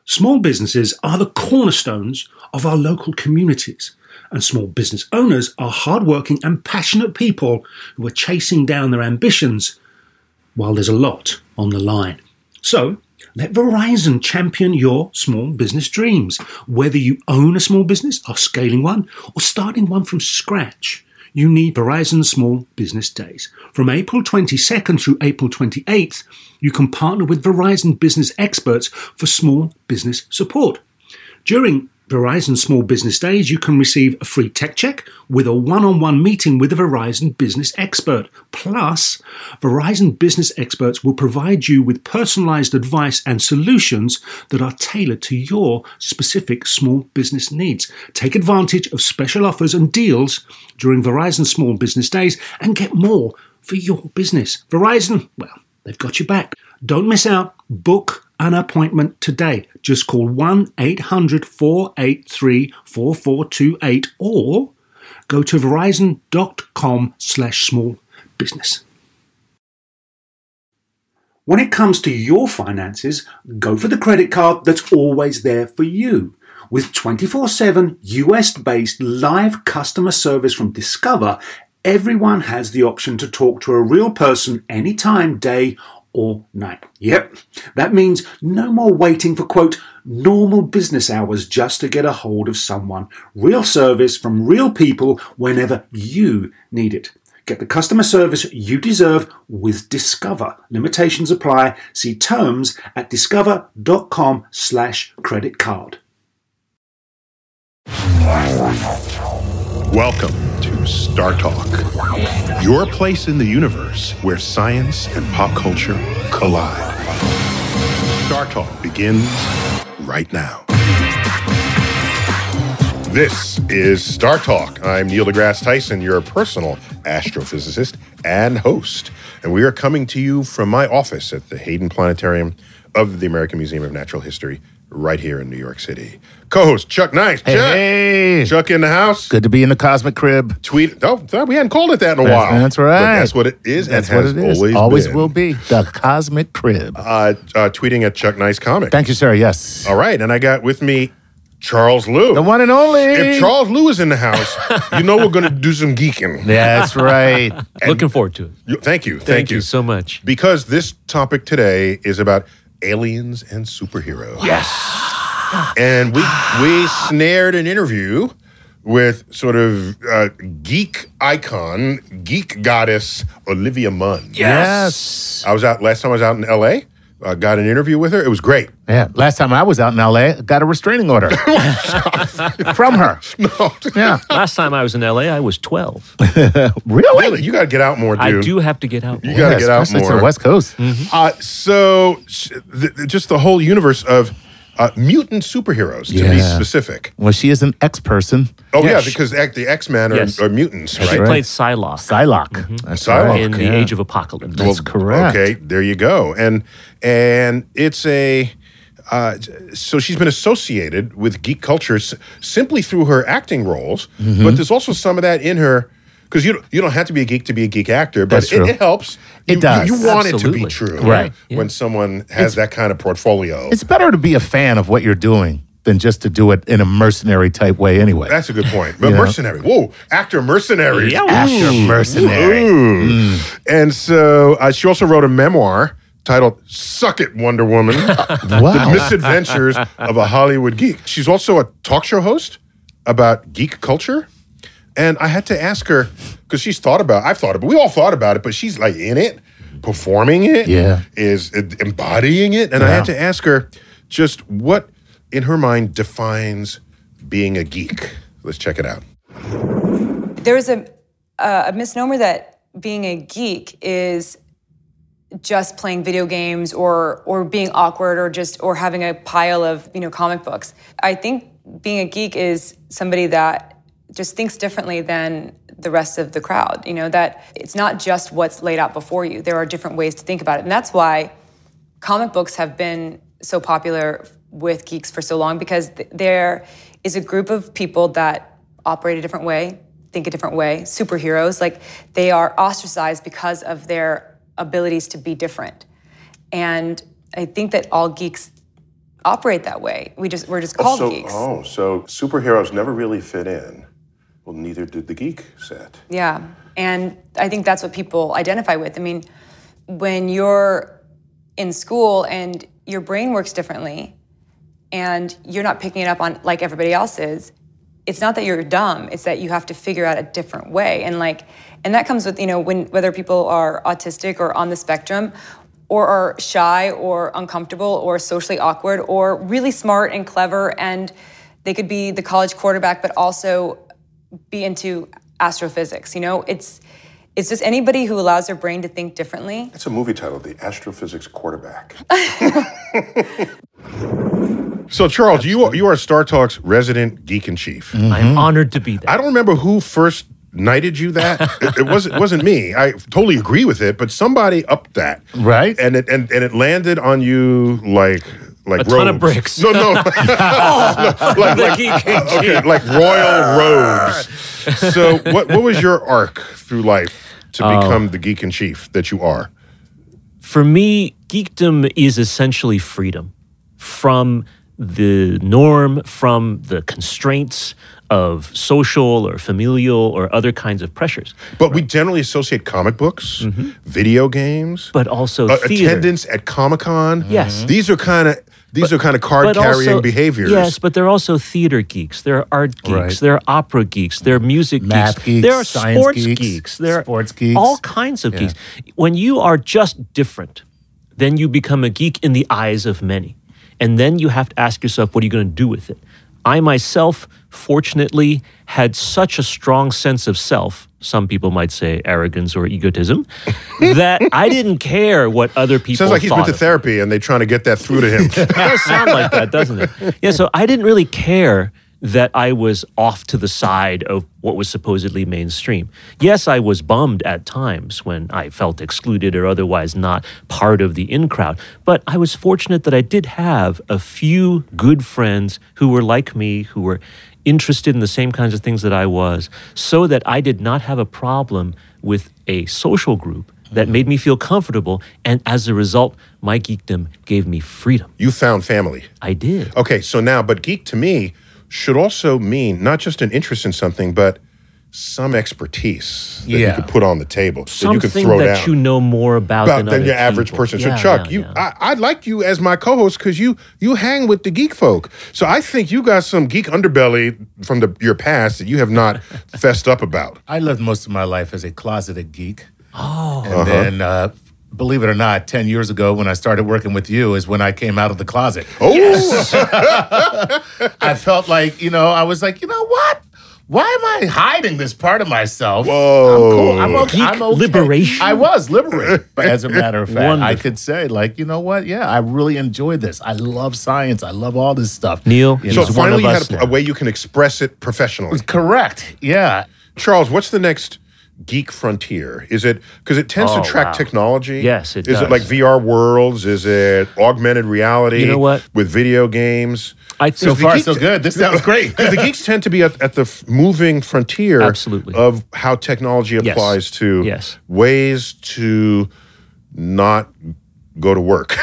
Small businesses are the cornerstones of our local communities, and small business owners are hardworking and passionate people who are chasing down their ambitions while there's a lot on the line. So, let Verizon champion your small business dreams. Whether you own a small business, are scaling one, or starting one from scratch, you need Verizon Small Business Days. From April 22nd through April 28th, you can partner with Verizon business experts for small business support. During Verizon Small Business Days, you can receive a free tech check with a one-on-one meeting with a Verizon business expert. Plus, Verizon business experts will provide you with personalized advice and solutions that are tailored to your specific small business needs. Take advantage of special offers and deals during Verizon Small Business Days and get more for your business. Verizon, well, they've got your back. Don't miss out. Book an appointment today. Just call 1-800-483-4428 or go to verizon.com/smallbusiness. When it comes to your finances, go for the credit card that's always there for you. With 24/7 US-based live customer service from Discover, everyone has the option to talk to a real person anytime, day or night. Yep, that means no more waiting for, quote, normal business hours just to get a hold of someone. Real service from real people whenever you need it. Get the customer service you deserve with Discover. Limitations apply. See terms at discover.com/credit-card. Welcome to Star Talk, your place in the universe where science and pop culture collide. Star Talk begins right now. This is Star Talk. I'm Neil deGrasse Tyson, your personal astrophysicist and host. And we are coming to you from my office at the Hayden Planetarium of the American Museum of Natural History right here in New York City. Co-host Chuck Nice. Hey. Chuck in the house. Good to be in the Cosmic Crib. We hadn't called it that in a while. That's right. But that's what it is. That's and what has it is. Always will be. The Cosmic Crib. Tweeting at Chuck Nice Comic. Thank you, sir. Yes. All right. And I got with me Charles Liu. The one and only. If Charles Liu is in the house, you know we're going to do some geeking. That's right. Looking forward to it. Thank you. Thank you so much. Because this topic today is about aliens and superheroes. Yes. And we snared an interview with sort of geek icon, geek goddess Olivia Munn. Yes. Last time I was out in L.A., got an interview with her. It was great. Yeah. Last time I was out in L.A., got a restraining order from her. No. Yeah. Last time I was in LA, I was 12. Really? You got to get out more, dude. I do have to get out. You got to get out especially more. to the West Coast. So just the whole universe of mutant superheroes, to be specific. Well, she is an X-person. Oh, yeah, because the X-Men are mutants, She right? played Psylocke. Psylocke. That's Psylocke. right. In the Age of Apocalypse. That's correct. Okay, there you go. And it's a... so she's been associated with geek culture simply through her acting roles, but there's also some of that in her, because you don't have to be a geek actor, but it helps. It does. You want Absolutely. it to be true, Right. When someone has that kind of portfolio. It's better to be a fan of what you're doing than just to do it in a mercenary type way anyway. That's a good point. But mercenary. Whoa, actor mercenary. Yeah. Actor mercenary. And so she also wrote a memoir titled Suck It, Wonder Woman. The Wow. Misadventures of a Hollywood Geek. She's also a talk show host about geek culture. And I had to ask her, because we all thought about it, but she's like in it, performing it, is embodying it. And I had to ask her just what, in her mind, defines being a geek. Let's check it out. There's a misnomer that being a geek is just playing video games or being awkward or having a pile of comic books. I think being a geek is somebody that just thinks differently than the rest of the crowd. That it's not just what's laid out before you. There are different ways to think about it, and that's why comic books have been so popular with geeks for so long, because there is a group of people that operate a different way, think a different way. Superheroes, like, they are ostracized because of their abilities to be different. And I think that all geeks operate that way. We're just called geeks. So superheroes never really fit in. Well, neither did the geek set. Yeah, and I think that's what people identify with. I mean, when you're in school and your brain works differently and you're not picking it up on like everybody else is, it's not that you're dumb, it's that you have to figure out a different way. And that comes with, whether people are autistic or on the spectrum or are shy or uncomfortable or socially awkward or really smart and clever, and they could be the college quarterback but also be into astrophysics. It's just anybody who allows their brain to think differently. It's a movie title, The Astrophysics Quarterback. So, Charles, you are Star Talk's resident geek in chief. I'm honored to be there. I don't remember who first knighted you that. It wasn't me. I totally agree with it, but somebody upped that. Right. And it landed on you like a ton of bricks. No. like royal robes. So what was your arc through life to become the geek in chief that you are? For me, geekdom is essentially freedom from the norm, from the constraints of social or familial or other kinds of pressures. But we generally associate comic books, video games, but also theater. Attendance at Comic-Con. Yes. These are kind of card-carrying behaviors. Yes, but there are also theater geeks. There are art geeks. Right. There are opera geeks. There are music Math geeks, There are science sports geeks. There are Sports geeks. all kinds of geeks. When you are just different, then you become a geek in the eyes of many. And then you have to ask yourself, what are you going to do with it? I myself, fortunately, had such a strong sense of self, some people might say arrogance or egotism, that I didn't care what other people Sounds like he's thought been to of me. therapy and they're trying to get that through to him. It does sound like that, doesn't it? Yeah, so I didn't really care that I was off to the side of what was supposedly mainstream. Yes, I was bummed at times when I felt excluded or otherwise not part of the in crowd, but I was fortunate that I did have a few good friends who were like me, who were interested in the same kinds of things that I was, so that I did not have a problem with a social group that made me feel comfortable, and as a result, my geekdom gave me freedom. You found family. I did. Okay, so now, but geek to me should also mean not just an interest in something, but some expertise that you could put on the table, that you could Something throw that down. you know more about than than other your average people. person. So, Yeah, Chuck, yeah, yeah. I like you as my co-host because you hang with the geek folk. So I think you got some geek underbelly from your past that you have not fessed up about. I lived most of my life as a closeted geek. And then, believe it or not, 10 years ago when I started working with you is when I came out of the closet. Oh, I felt like, I was like, you know what? Why am I hiding this part of myself? Whoa. I'm cool. I'm okay. Geek I'm okay. liberation. I was liberated. But as a matter of fact, I Wonderful. could say, like, you know what? Yeah, I really enjoyed this. I love science. I love all this stuff. Neil, You so know, he's one finally of you us had now. a way you can express it professionally. correct. Yeah. Charles, what's the next geek frontier? Is it because it tends to Oh, track wow. technology? Yes, it Is it does. like VR worlds? Is it augmented reality? You know what? With video games? I So think far, geek- so good. This sounds great. Because the geeks tend to be at the moving frontier Absolutely. of how technology applies to Yes. ways to not go to work.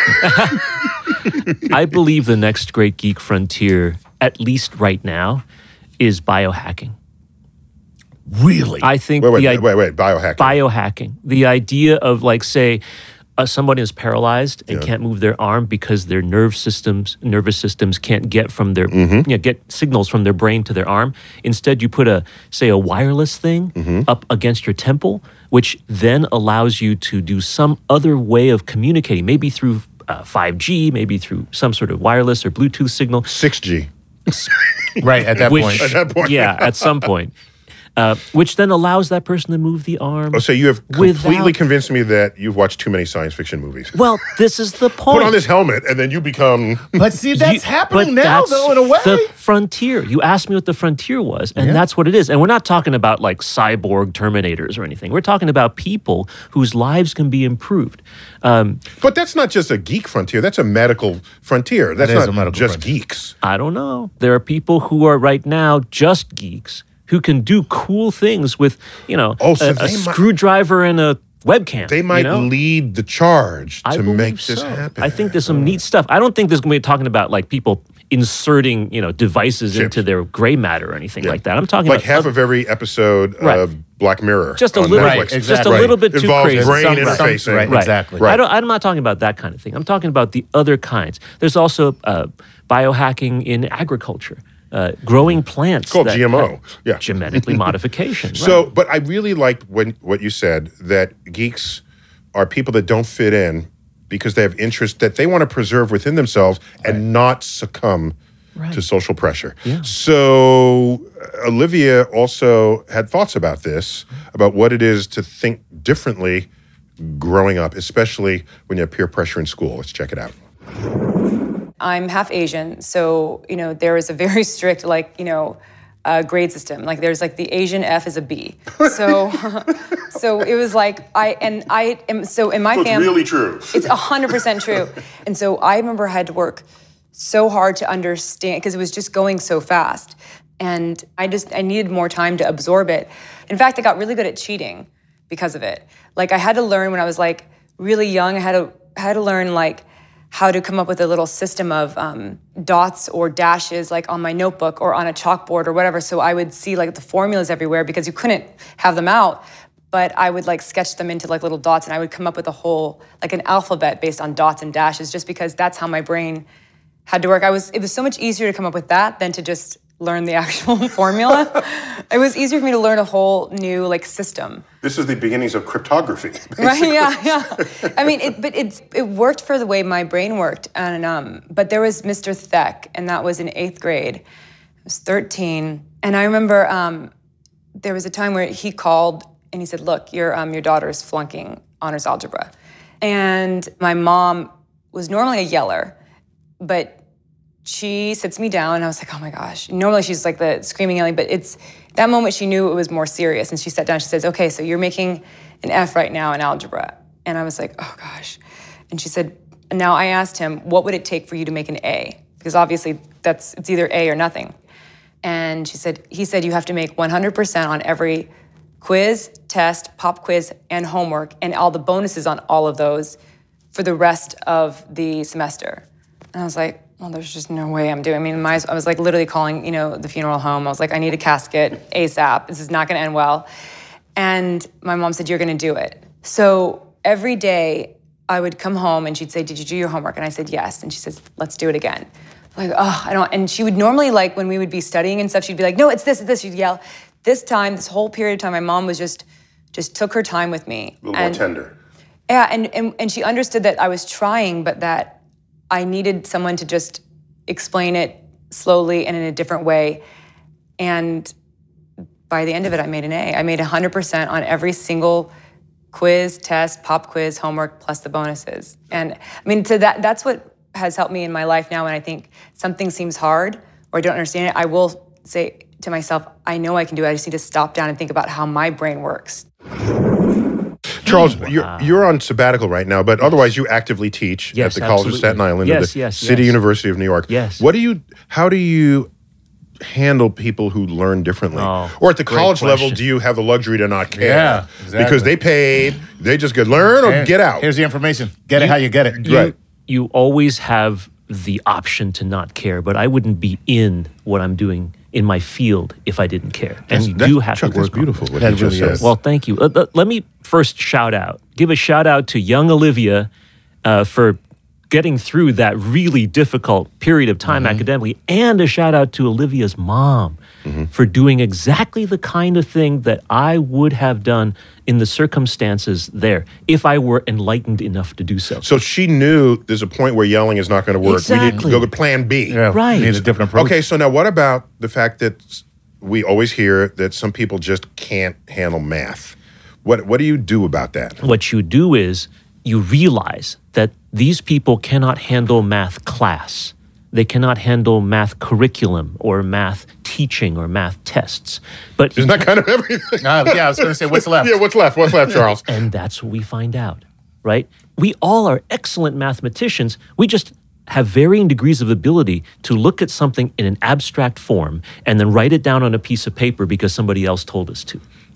I believe the next great geek frontier, at least right now, is biohacking. Really? I think wait, the biohacking. biohacking, the idea of like say somebody is paralyzed and can't move their arm because their nervous systems can't get from their get signals from their brain to their arm. Instead, you put a wireless thing up against your temple, which then allows you to do some other way of communicating, maybe through 5G, maybe through some sort of wireless or Bluetooth signal. 6G. right, at that point. At that point. Yeah, at some point. Which then allows that person to move the arm. Oh, so you have completely without- convinced me that you've watched too many science fiction movies. Well, this is the point. Put on this helmet and then you become... But see, that's happening but now, that's though, in a way. The frontier. You asked me what the frontier was, and that's what it is. And we're not talking about like cyborg Terminators or anything. We're talking about people whose lives can be improved. But that's not just a geek frontier. That's a medical frontier. That's is a not medical just frontier. geeks. I don't know. There are people who are right now just geeks who can do cool things with, Oh, so a they might- screwdriver and a webcam. They might you know? lead the charge I to believe make this so. happen. I think there's some neat stuff. I don't think there's going to be talking about like people inserting, devices Chips. into their gray matter or anything like that. I'm talking like about half of every episode Right. of Black Mirror. just a on little, Netflix. just a little bit too Involves crazy. brain Some- interfacing. right. Exactly. Right. I'm not talking about that kind of thing. I'm talking about the other kinds. There's also biohacking in agriculture, growing plants. It's called that GMO. have Yeah. genetically modification. So, right. but I really liked what you said, that geeks are people that don't fit in because they have interests that they want to preserve within themselves and not succumb to social pressure. Yeah. So Olivia also had thoughts about this, about what it is to think differently growing up, especially when you have peer pressure in school. Let's check it out. I'm half Asian, so there is a very strict grade system. Like there's like the Asian F is a B. So so it was like in my family. true. It's 100% true. And so I remember I had to work so hard to understand because it was just going so fast. And I needed more time to absorb it. In fact, I got really good at cheating because of it. Like I had to learn when I was like really young, I had to learn like how to come up with a little system of dots or dashes like on my notebook or on a chalkboard or whatever. So I would see like the formulas everywhere because you couldn't have them out. But I would like sketch them into like little dots and I would come up with a whole, like an alphabet based on dots and dashes just because that's how my brain had to work. It was so much easier to come up with that than to just learn the actual formula. It was easier for me to learn a whole new like system. This is the beginnings of cryptography. Right? Yeah. I mean, it worked for the way my brain worked, and but there was Mr. Theck, and that was in 8th grade. I was 13, and I remember there was a time where he called and he said, "Look, your daughter's flunking honors algebra," and my mom was normally a yeller, but she sits me down and I was like, oh my gosh. Normally she's like the screaming, yelling, but it's that moment she knew it was more serious. And she sat down, she says, okay, so you're making an F right now in algebra. And I was like, oh gosh. And she said, now I asked him, what would it take for you to make an A? Because obviously it's either A or nothing. And he said you have to make 100% on every quiz, test, pop quiz, and homework, and all the bonuses on all of those for the rest of the semester. And I was like, well, there's just no way I'm doing. I mean, I was like literally calling, the funeral home. I was like, I need a casket ASAP. This is not going to end well. And my mom said, you're going to do it. So every day I would come home and she'd say, did you do your homework? And I said, yes. And she says, let's do it again. Like, oh, I don't. And she would normally, like, when we would be studying and stuff, she'd be like, no, it's this, it's this. She'd yell. This whole period of time, my mom was just took her time with me. A little more tender. Yeah, and she understood that I was trying, but that I needed someone to just explain it slowly and in a different way. And by the end of it, I made an A. I made 100% on every single quiz, test, pop quiz, homework, plus the bonuses. And I mean, so that's what has helped me in my life now. When I think something seems hard or I don't understand it, I will say to myself, I know I can do it. I just need to stop down and think about how my brain works. Charles, you're on sabbatical right now, but otherwise you actively teach at the College of Staten Island, the City University of New York. Yes. How do you handle people who learn differently? Oh, or at the college level, question. do you have the luxury to not care? Yeah, exactly. Because they paid, they just could learn or get out. Here's the information. Get it how you get it. Right. You always have the option to not care, but I wouldn't be in what I'm doing in my field if I didn't care. And you do have Chuck, to work that's beautiful what That you just really said. is. Well, thank you. Let me first give a shout out to young Olivia for getting through that really difficult period of time academically, and a shout out to Olivia's mom for doing exactly the kind of thing that I would have done in the circumstances there if I were enlightened enough to do so. So she knew there's a point where yelling is not going to work. Exactly. We need to go to plan B. Yeah, Right. Need a different approach. Okay, so now what about the fact that we always hear that some people just can't handle math? What do you do about that? What you do is you realize that these people cannot handle math class. They cannot handle math curriculum or math teaching or math tests. But Isn't that kind of everything? Yeah, I was going to say, what's left? Yeah, what's left? What's left, Charles? and that's what we find out, right? We all are excellent mathematicians. We just have varying degrees of ability to look at something in an abstract form and then write it down on a piece of paper because somebody else told us to.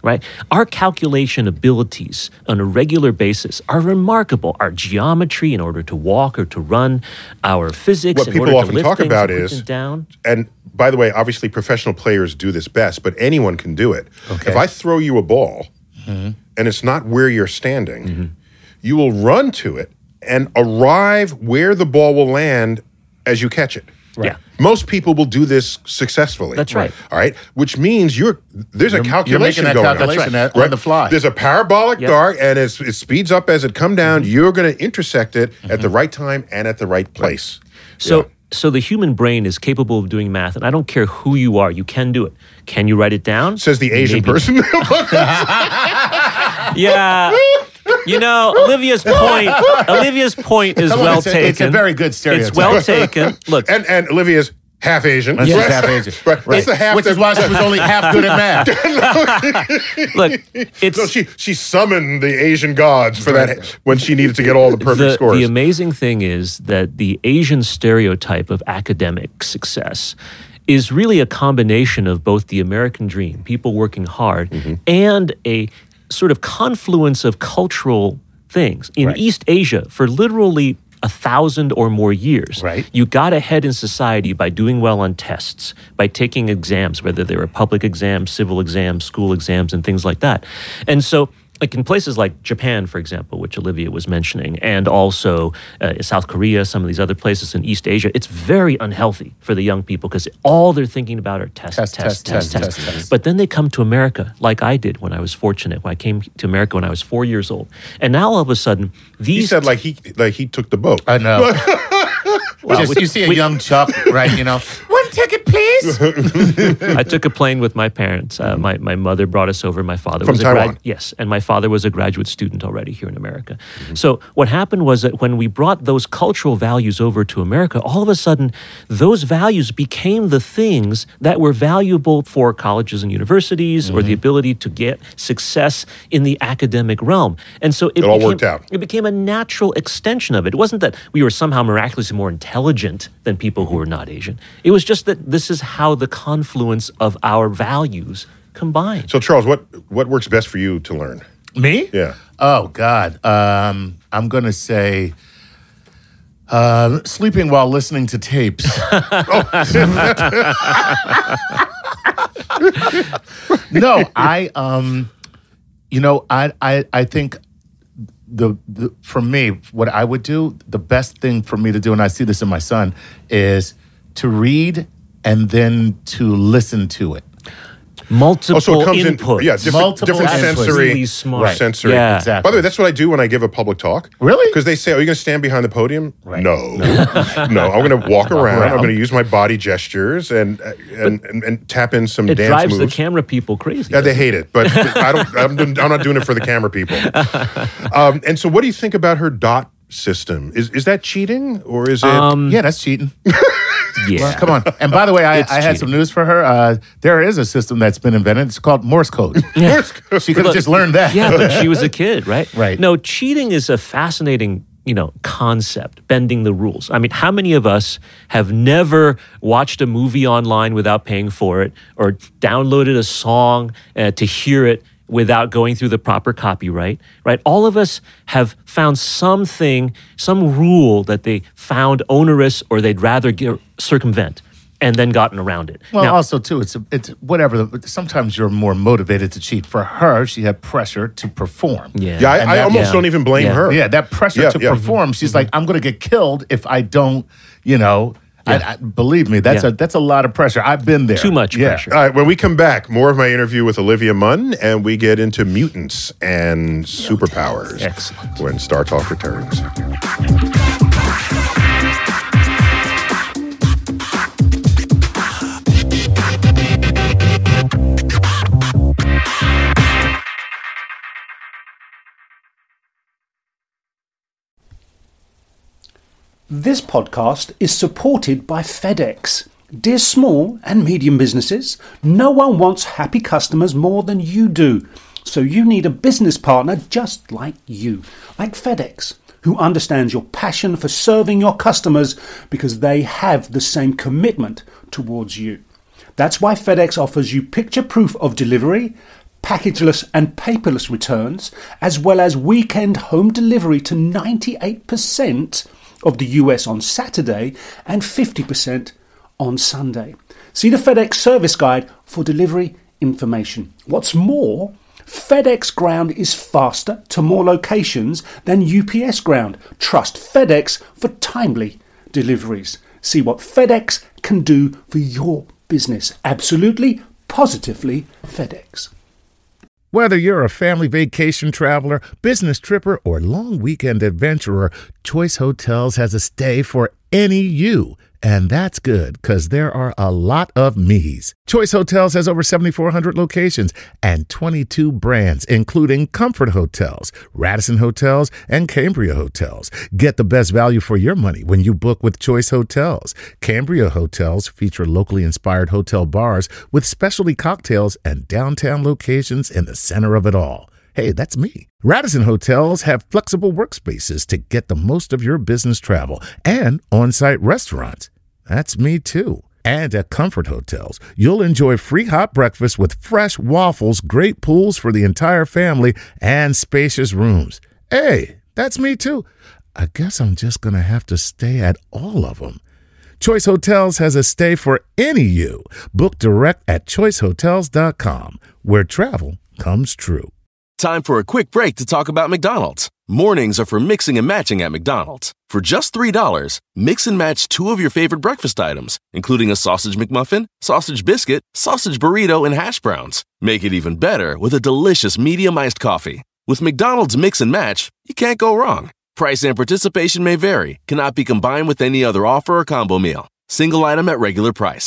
right? Our calculation abilities on a regular basis are remarkable. Our geometry in order to walk or to run, our physics What in people order often to lift talk things about and put is, them down. and by the way, obviously professional players do this best, but anyone can do it. Okay. If I throw you a ball and it's not where you're standing, you will run to it and arrive where the ball will land as you catch it. Yeah. Most people will do this successfully. That's right. All right. Which means there's a calculation You're making that going on. calculation That's on the fly. There's a parabolic Yep. dart, and it speeds up as it come down. You're going to intersect it at the right time and at the right place. So the human brain is capable of doing math, and I don't care who you are, you can do it. Can you write it down? Says the Asian Maybe. person. Yeah. You know, Olivia's point is Come on, well it's taken. a very good stereotype. It's well taken. Look, and Olivia's half Asian. She's Right. half Asian. Right. That's the half Which is why she was only half good at math. look, it's So she summoned the Asian gods for that when she needed to get all the perfect scores. The amazing thing is that the Asian stereotype of academic success is really a combination of both the American dream, people working hard, and a sort of confluence of cultural things. In East Asia, for literally 1,000 or more years, Right. you got ahead in society by doing well on tests, by taking exams, whether they were public exams, civil exams, school exams, and things like that. And so, like in places like Japan, for example, which Olivia was mentioning, and also South Korea, some of these other places in East Asia, it's very unhealthy for the young people because all they're thinking about are tests. But then they come to America, like I did when I was fortunate. When I came to America when I was 4 years old, and now all of a sudden these he said like he took the boat. I know. Well, You see a young Chuck, right? You know, one ticket, please. I took a plane with my parents. My mother brought us over. My father From was Taiwan? Yes, and my father was a graduate student already here in America. So what happened was that when we brought those cultural values over to America, all of a sudden those values became the things that were valuable for colleges and universities or the ability to get success in the academic realm. And so It all worked out. It became a natural extension of it. It wasn't that we were somehow miraculously more intelligent than people who were not Asian. It was just that this is how the confluence of our values combine. So Charles, what works best for you to learn? Me? Yeah. Oh God. I'm gonna say sleeping while listening to tapes. No, I think the for me, what I would do, the best thing for me to do, and I see this in my son, is to read and then to listen to it. Multiple So it comes inputs. in, different Multiple inputs. sensory, Really smart. sensory. Yeah. Exactly. By the way, that's what I do when I give a public talk. Really? Because they say, "Are you going to stand behind the podium?" Right. No, no. I'm going to walk around. I'm going to use my body gestures and tap in some It dance drives moves. the camera people crazy. Yeah, they hate it, but I'm not doing it for the camera people. And so, what do you think about her dot system? Is that cheating or is it? Yeah, that's cheating. Yeah. Come on. And by the way, I It's had cheating. some news for her. There is a system that's been invented. It's called Morse code. She could have just learned that. Yeah, but she was a kid, right? Right. No, cheating is a fascinating, concept, bending the rules. I mean, how many of us have never watched a movie online without paying for it or downloaded a song to hear it without going through the proper copyright, right? All of us have found something, some rule that they found onerous or they'd rather circumvent and then gotten around it. Well, Now, also too, it's whatever. Sometimes you're more motivated to cheat. For her, she had pressure to perform. yeah. Yeah, And I that- almost yeah. don't even blame Yeah. her. Yeah, that pressure Yeah, to yeah. perform. She's like, I'm going to get killed if I don't. I believe me, that's Yeah. that's a lot of pressure. I've been there. Too much pressure. All right, when we come back, more of my interview with Olivia Munn, and we get into mutants and superpowers. Excellent. When Star Talk returns. This podcast is supported by FedEx. Dear small and medium businesses, no one wants happy customers more than you do. So you need a business partner just like you, like FedEx, who understands your passion for serving your customers because they have the same commitment towards you. That's why FedEx offers you picture proof of delivery, packageless and paperless returns, as well as weekend home delivery to 98% of the US on Saturday and 50% on Sunday. See the FedEx service guide for delivery information. What's more, FedEx Ground is faster to more locations than UPS Ground. Trust FedEx for timely deliveries. See what FedEx can do for your business. Absolutely, positively FedEx. Whether you're a family vacation traveler, business tripper, or long weekend adventurer, Choice Hotels has a stay for any you. And that's good, because there are a lot of me's. Choice Hotels has over 7,400 locations and 22 brands, including Comfort Hotels, Radisson Hotels, and Cambria Hotels. Get the best value for your money when you book with Choice Hotels. Cambria Hotels feature locally inspired hotel bars with specialty cocktails and downtown locations in the center of it all. Hey, that's me. Radisson Hotels have flexible workspaces to get the most of your business travel and on-site restaurants. That's me too. And at Comfort Hotels, you'll enjoy free hot breakfast with fresh waffles, great pools for the entire family, and spacious rooms. Hey, that's me too. I guess I'm just going to have to stay at all of them. Choice Hotels has a stay for any you. Book direct at choicehotels.com, where travel comes true. Time for a quick break to talk about McDonald's. Mornings are for mixing and matching at McDonald's. For just $3, mix and match 2 of your favorite breakfast items, including a sausage McMuffin, sausage biscuit, sausage burrito, and hash browns. Make it even better with a delicious medium iced coffee. With McDonald's Mix and Match, you can't go wrong. Price and participation may vary, cannot be combined with any other offer or combo meal. Single item at regular price.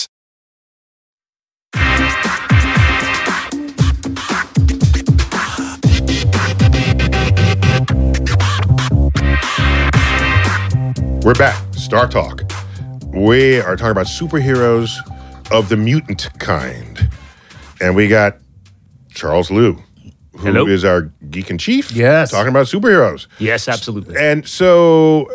We're back. Star Talk. We are talking about superheroes of the mutant kind. And we got Charles Liu, who is our geek in chief. Yes. Talking about superheroes. Yes, absolutely. And so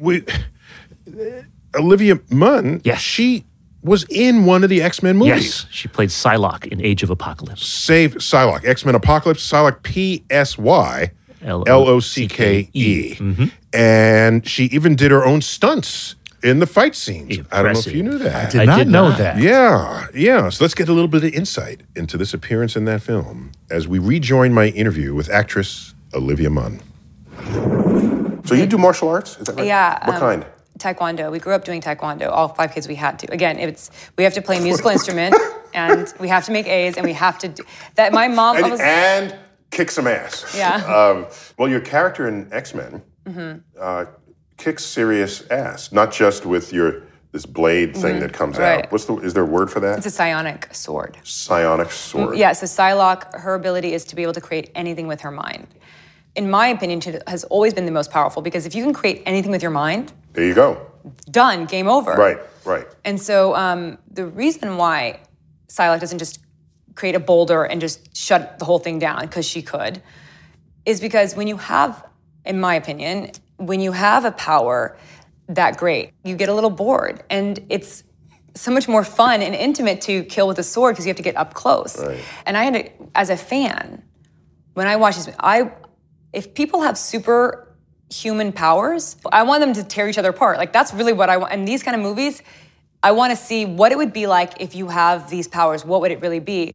Olivia Munn, Yes. she was in one of the X-Men movies. Yes, she played Psylocke in Age of Apocalypse. Save Psylocke. X-Men Apocalypse, Psylocke, Psy. Locke. And she even did her own stunts in the fight scenes. I don't know if you knew that. I did not know that. Yeah. So let's get a little bit of insight into this appearance in that film as we rejoin my interview with actress Olivia Munn. So you do martial arts? Is that right? Yeah. What kind? Taekwondo. We grew up doing Taekwondo. All 5 kids, we had to. Again, we have to play a musical instrument, and we have to make A's, and we have to do that. My mom and kick some ass. Yeah. Well, your character in X-Men kicks serious ass, not just with this blade thing that comes out. Is there a word for that? It's a psionic sword. Psionic sword. Yeah, so Psylocke, her ability is to be able to create anything with her mind. In my opinion, she has always been the most powerful, because if you can create anything with your mind, there you go. Done, game over. Right. And so the reason why Psylocke doesn't just create a boulder and just shut the whole thing down, because she could, is because when you have, in my opinion, when you have a power that great, you get a little bored. And it's so much more fun and intimate to kill with a sword because you have to get up close. Right. And I had to, as a fan, when I watch this, if people have superhuman powers, I want them to tear each other apart. Like, that's really what I want. In these kind of movies, I want to see what it would be like if you have these powers. What would it really be?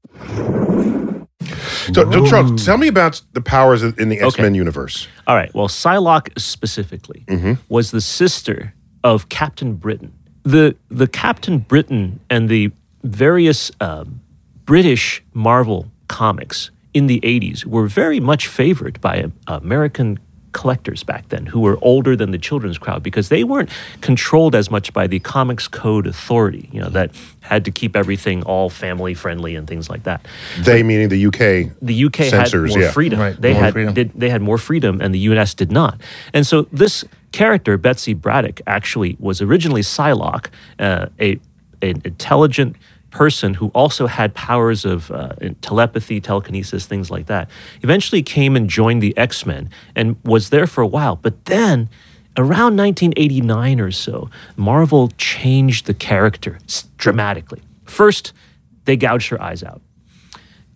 So, Charles, tell me about the powers in the X-Men universe. All right. Well, Psylocke specifically was the sister of Captain Britain. The Captain Britain and the various British Marvel comics in the 80s were very much favored by American collectors back then, who were older than the children's crowd, because they weren't controlled as much by the Comics Code Authority, that had to keep everything all family friendly and things like that. They meaning the UK. The UK censors, had more freedom. Right, they had more freedom, and the US did not. And so this character, Betsy Braddock, actually was originally Psylocke, an intelligent person who also had powers of telepathy, telekinesis, things like that. Eventually came and joined the X-Men and was there for a while. But then, around 1989 or so, Marvel changed the character dramatically. First, they gouged her eyes out.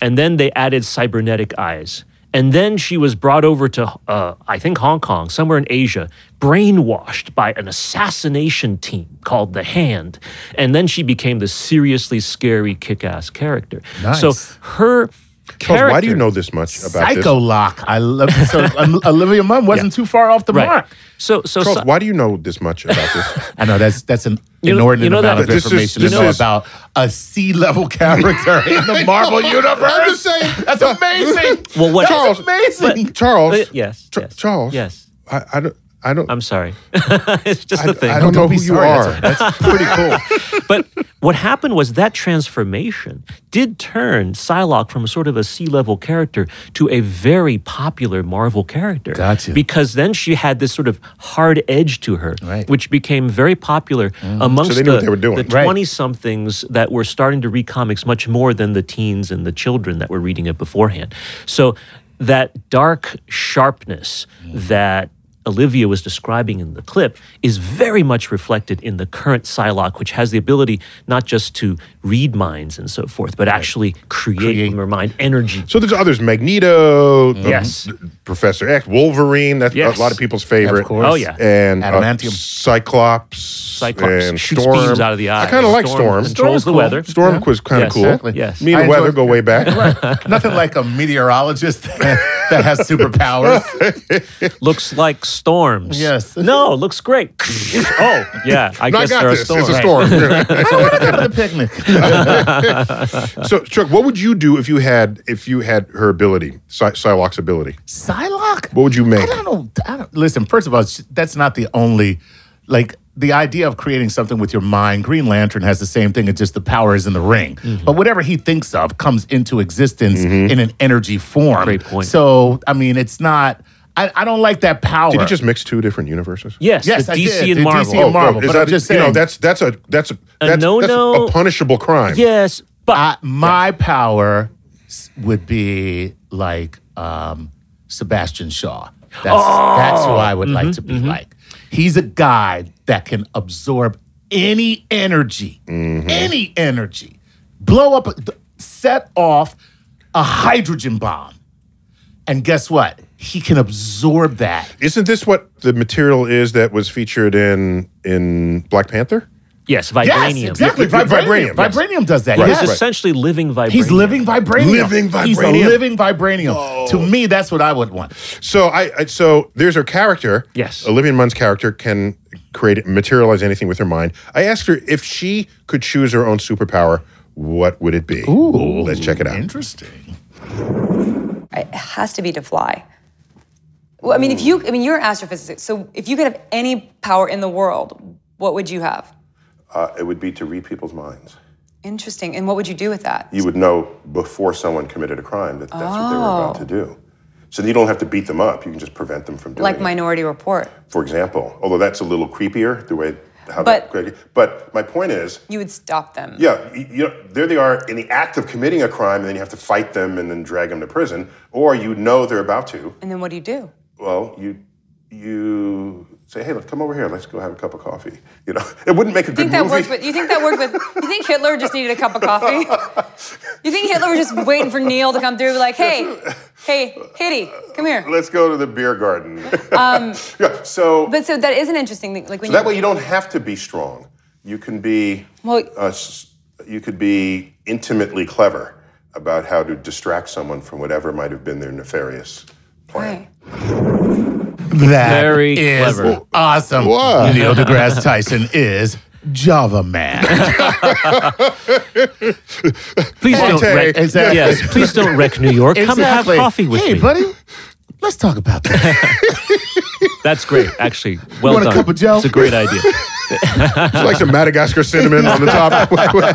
and then they added cybernetic eyes. And then she was brought over to, I think, Hong Kong, somewhere in Asia, brainwashed by an assassination team called The Hand. And then she became the seriously scary, kick-ass character. Nice. So her Charles, character... why do you know this much about Psycho Lock. I love it. So Olivia Munn wasn't too far off the mark. So this? Charles, why do you know this much about this? I know that's an You know- inordinate you know amount that- of This is- information this to know is- about a C-level character in the Marvel universe. I'm just saying. That's amazing. Well, what- That's amazing. Charles. Yes, yes. Charles. Yes. I don't. I'm sorry. It's just a thing. I don't know be who you sorry. are. That's pretty cool. But what happened was that transformation did turn Psylocke from a sort of a C-level character to a very popular Marvel character. Gotcha. Because then she had this sort of hard edge to her, Right. which became very popular amongst So they knew what they were doing. the Right. 20-somethings that were starting to read comics much more than the teens and the children that were reading it beforehand. So that dark sharpness that Olivia was describing in the clip is very much reflected in the current Psylocke, which has the ability not just to read minds and so forth, but actually create from her mind energy. So there's others: Magneto, Yes. Professor X, Wolverine. That's Yes. a lot of people's favorite. Of course. Oh, yeah. And Adamantium. Cyclops and shoots Storm. beams out of the eye. I kind of like Storm. Controls the cool. weather. Storm was kind of Yes. cool. Exactly. Yes. Me and I the weather enjoyed- go way back. Nothing like a meteorologist that has superpowers. Looks like storms. Yes. No, looks great. Oh, yeah. I No, I guess got there are this. storms. It's a storm. At a picnic. So, Chuck, what would you do if you had her ability, Psylocke's ability? Psylocke? What would you make? I don't. Listen, first of all, that's not the only, like, the idea of creating something with your mind. Green Lantern has the same thing. It's just the power is in the ring. Mm-hmm. But whatever he thinks of comes into existence in an energy form. Great point. So, I mean, it's not, I don't like that power. Did you just mix two different universes? Yes, Yes, the I DC did. and The Marvel. DC and Marvel. is but that, I'm just you know, saying- that's no-no. a punishable crime. Yes, but My power would be like Sebastian Shaw. That's who I would like to be like. He's a guy that can absorb any energy, blow up, set off a hydrogen bomb. And guess what? He can absorb that. Isn't this what the material is that was featured in Black Panther? yes, vibranium. Yes, exactly. Vibranium, yes. Vibranium does that. Right, yes. It's essentially living vibranium. He's living vibranium. Living He's a vibranium. living vibranium. To me, that's what I would want. So so there's her character. Yes. Olivia Munn's character can materialize anything with her mind. I asked her if she could choose her own superpower, what would it be? Ooh, let's check it out. Interesting. It has to be to fly. Well, I mean, you're an astrophysicist, so if you could have any power in the world, what would you have? It would be to read people's minds. Interesting. And what would you do with that? You would know before someone committed a crime that that's what they were about to do. So you don't have to beat them up. You can just prevent them from doing Like it. Minority Report. For example, although that's a little creepier, the way how But- but my point is, You would stop them. yeah, there they are in the act of committing a crime, and then you have to fight them and then drag them to prison, or you know they're about to. And then what do you do? Well, you say, hey, let's come over here. Let's go have a cup of coffee. You know, it wouldn't make a good movie. You think that worked with? You think Hitler just needed a cup of coffee? You think Hitler was just waiting for Neil to come through, like, hey, Hitty, come here. Let's go to the beer garden. Yeah, so But so that is an interesting thing. Like when that way you don't have to be strong. You can be. Well- You could be intimately clever about how to distract someone from whatever might have been their nefarious plan. Right. That Very is clever. awesome. What? Neil deGrasse Tyson is Java Man. Please don't Monte. wreck. Exactly. Yes, please don't wreck New York. Come have Exactly. coffee with hey, me. buddy, let's talk about that. That's great, actually. Well want a done. cup of Joe? It's a great idea. It's like some Madagascar cinnamon on the top.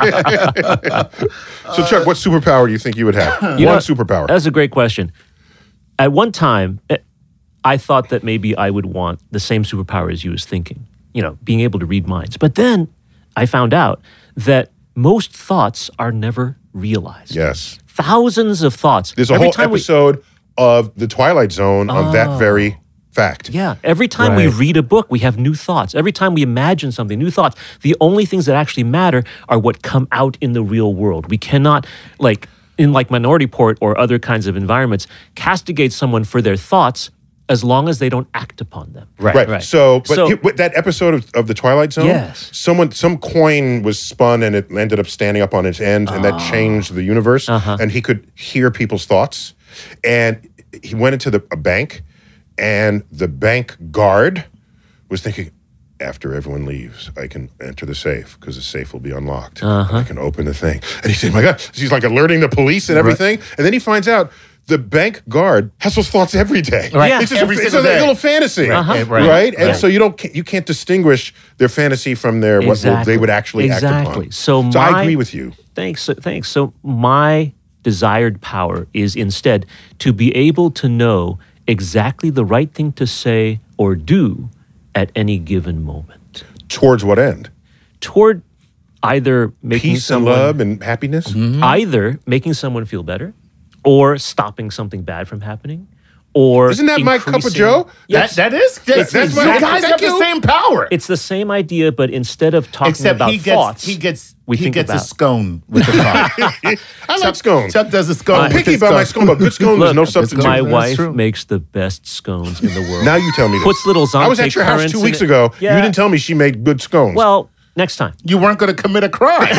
So, Chuck, what superpower do you think you would have? You One know, superpower. That's a great question. At one time, I thought that maybe I would want the same superpower as you was thinking, being able to read minds. But then I found out that most thoughts are never realized. Yes. Thousands of thoughts. There's a Every whole time episode of The Twilight Zone on that very fact. Yeah. Every time we read a book, we have new thoughts. Every time we imagine something, new thoughts. The only things that actually matter are what come out in the real world. We cannot, in like Minority Report or other kinds of environments, castigate someone for their thoughts as long as they don't act upon them. Right. So, but that episode of the Twilight Zone, Yes. some coin was spun and it ended up standing up on its end, and that changed the universe. And he could hear people's thoughts. And he went into a bank, and the bank guard was thinking, after everyone leaves, I can enter the safe because the safe will be unlocked. I can open the thing. And he said, my God, he's like alerting the police and everything. And then he finds out the bank guard has those thoughts every day. Right. Yeah. It's just Every it's single a day. little fantasy, Right. And so you can't distinguish their fantasy from their what they would actually act upon. So I agree with you. Thanks. So my desired power is instead to be able to know exactly the right thing to say or do at any given moment. Towards what end? Toward either making Peace and someone love and happiness? either making someone feel better or stopping something bad from happening. Or Isn't that my cup of increasing- Joe? Yes. That is. That's you my- guys thank have the you. same power. It's the same idea, but instead of talking Except about thoughts, he gets we he think gets a about. scone with the car. I like scones. Chuck does a scone. I'm with picky his about my scone, but good scone is no substitute. My That's wife true. makes the best scones in the world. Now you tell me this. Puts little Zonte I was at your house currants 2 in weeks it. ago. Yeah. You didn't tell me she made good scones. Well, next time. You weren't going to commit a crime.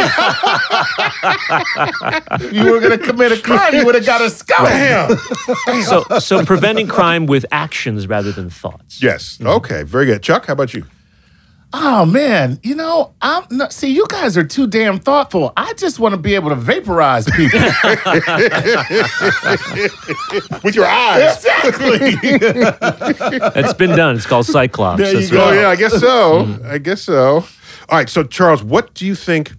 You were going to commit a crime. You would have got a scone. Damn. So preventing crime with actions rather than thoughts. Yes. Okay. Very good. Chuck, how about you? Oh man, I'm not, see, you guys are too damn thoughtful. I just want to be able to vaporize people. With your eyes. Exactly. It's been done. It's called Cyclops. There you That's go. right. Oh, yeah, I guess so. I guess so. All right. So, Charles, what do you think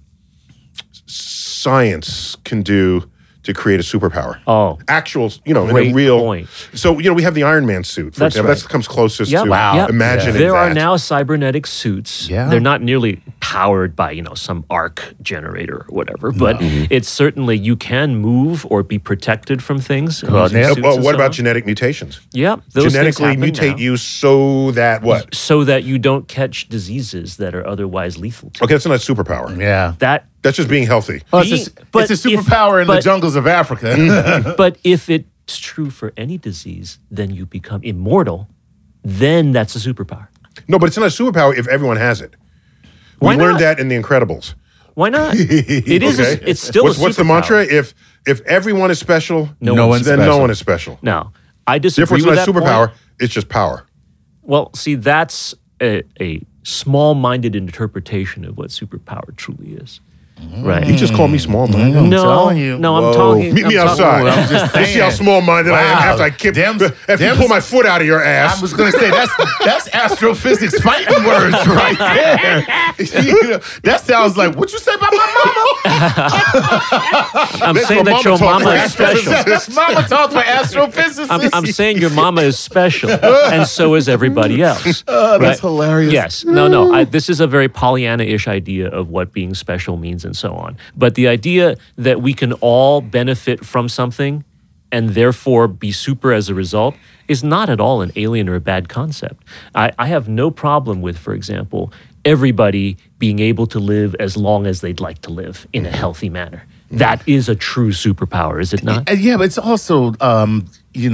science can do to create a superpower? Oh, Actual, in a great real. point. So, we have the Iron Man suit. For That's example. right. That comes closest Yep. to Yep. imagining There are that. now cybernetic suits. Yeah. They're not nearly powered by, some arc generator or whatever, but it's certainly you can move or be protected from things. Well, using yeah. suits Well, and what so about on. genetic mutations? Yeah, those Genetically things happen mutate now. you so that what? So that you don't catch diseases that are otherwise lethal to Okay, that's not a superpower. Yeah. That That's just being healthy. Well, Being- it's a but superpower in the but- jungles of Africa. But if it's true for any disease, then you become immortal. Then that's a superpower. No, but it's not a superpower if everyone has it. Why We learned not? that in The Incredibles. Why not? It is. Okay. It's still what's, a what's the superpower. mantra? If everyone is special, No one's then no special. one is special. No, I Therefore, disagree it's with not a that superpower. point. It's just power. Well, see, that's a small-minded interpretation of what superpower truly is. Right. You just call me small-minded. I'm No, telling you. no, I'm Whoa. talking. Meet me I'm outside. I'm just You see how saying. small-minded I am Wow. after I kick, Them- after you them- pull my foot out of your ass. I was going to say, that's astrophysics fighting words right there. That sounds like, what you say about my I'm That's saying what that your mama mama talks is for special. mama? That's mama talk for astrophysicists. I'm saying your mama is special, and so is everybody else. That's hilarious. Yes. No. This is a very Pollyanna-ish idea of what being special means and so on. But the idea that we can all benefit from something and therefore be super as a result is not at all an alien or a bad concept. I have no problem with, for example, everybody being able to live as long as they'd like to live in a healthy manner. That is a true superpower, is it not? And yeah, but it's also, a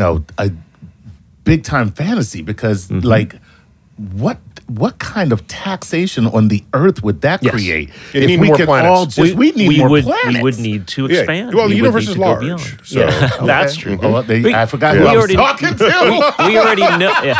big time fantasy because, like, what kind of taxation on the earth would that Yes. create? You if need we more could planets. all just, we need more planets. We would need to Yeah. expand. Well, the We would universe need is to go large, beyond. so- Yeah, Okay. that's true. Oh, I forgot We who I was already- talking to. We already know. Yeah.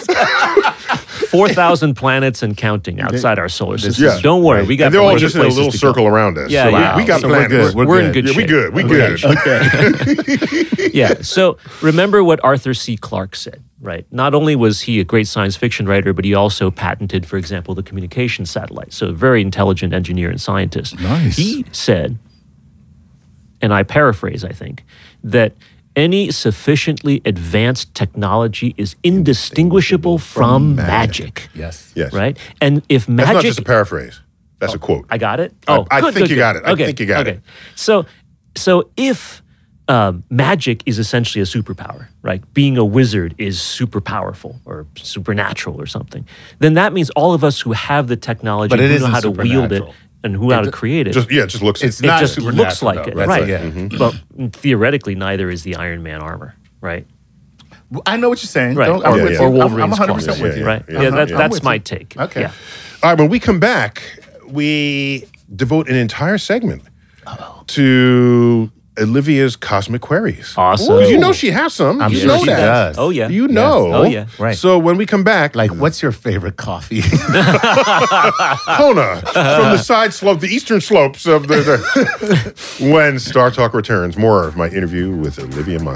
4,000 planets and counting outside our solar system. Yeah. Don't worry, we got And they're all plenty of just in a places little to go. circle around us. Yeah, so yeah. we got So we're planets. good. We're in good Yeah, shape. we good. We good. Yeah. So remember what Arthur C. Clarke said, right? Not only was he a great science fiction writer, but he also patented, for example, the communication satellite. So a very intelligent engineer and scientist. Nice. He said, and I paraphrase, I think, that any sufficiently advanced technology is indistinguishable from magic. Yes. Yes. Right? And if That's magic... not just a paraphrase. That's a quote. I got it? I good, think good, you good. got it. I think you got it. So if magic is essentially a superpower, right? Being a wizard is super powerful or supernatural or something, then that means all of us who have the technology, But it who know isn't how to wield it, supernatural. and who how to create it. It just looks. It's It not just looks supernatural, like it, though. right? Yeah. But theoretically, neither is the Iron Man armor, right? I know what you're saying. Right. I'm Yeah, with yeah. you. Or I'm Wolverine's 100% claws. with you. Right? Yeah. Yeah, I'm that's with my you. take. Okay. Yeah. All right, when we come back, we devote an entire segment to Olivia's cosmic queries. Awesome. Because you know she has some. I'm you sure know she that. does. Oh yeah. You know. Oh, yeah. Right. So when we come back, Like, what's your favorite coffee? Kona from the side slope, the eastern slopes of the when Star Talk returns. More of my interview with Olivia Munn.